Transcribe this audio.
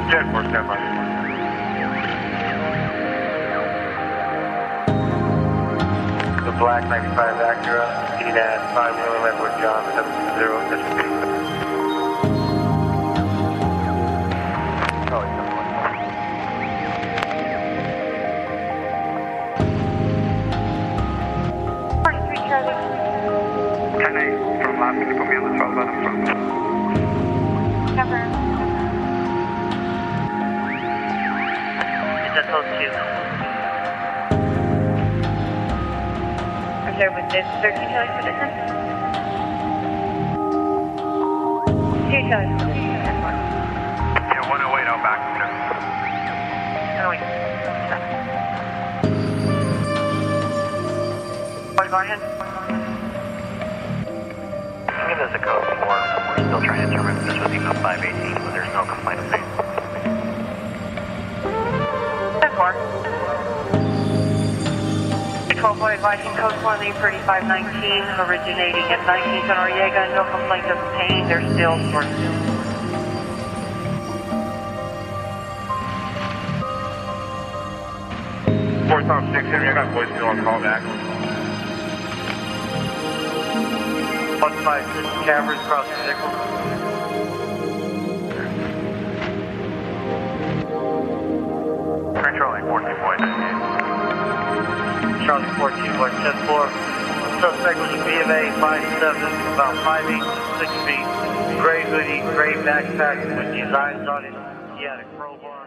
Jet 4, stand by. The black 95 Acura, speed at 5 Wheeler Redwood John 70 SSP. From last week, put me on the 12 out in front. Cover. Is that close to? Reserve with this 13 Charlie for business. 2 Charlie for business. Yeah, 108 out back there. Oh, wait. Go ahead. Give us a code 4. We're still trying to determine if this was even a 518, but there's no complaint of pain. 10-4. 12-4 advising code 4, lead 3519, originating at 19th and Noriega, no complaint of pain, they're still short. Four Tom 6, Henry, I got voice still on call back. 156 Cameras across the vehicle. Controlling 14.98. Charlie 14.104. Suspect was a B of A, 5'7", about 5'8", 6 feet. Gray hoodie, gray backpack with designs on it. He had a crowbar.